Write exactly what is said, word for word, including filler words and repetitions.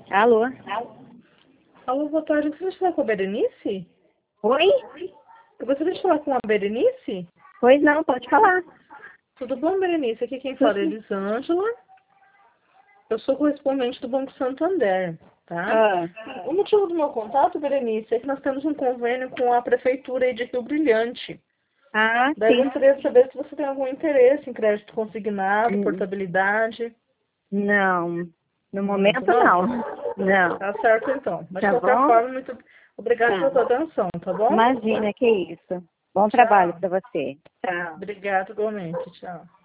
Alô? Alô, boa tarde. Eu gostaria de falar com a Berenice? Oi? Eu gostaria de falar com a Berenice? Pois não, pode falar. Tudo bom, Berenice? Aqui quem fala é Elisângela. Eu sou correspondente do Banco Santander, tá? Ah, O motivo do meu contato, Berenice, é que nós temos um convênio com a Prefeitura aí de Rio Brilhante. ah Daí eu sim. gostaria de saber se você tem algum interesse em crédito consignado, Hum, portabilidade. Não, no No momento momento não? não. Não. Tá certo então. Mas de Tá qualquer bom? forma, muito obrigada pela Tá. sua atenção, tá bom? Imagina, que isso. Bom trabalho Tchau. pra você. Tchau. Obrigada igualmente. Tchau.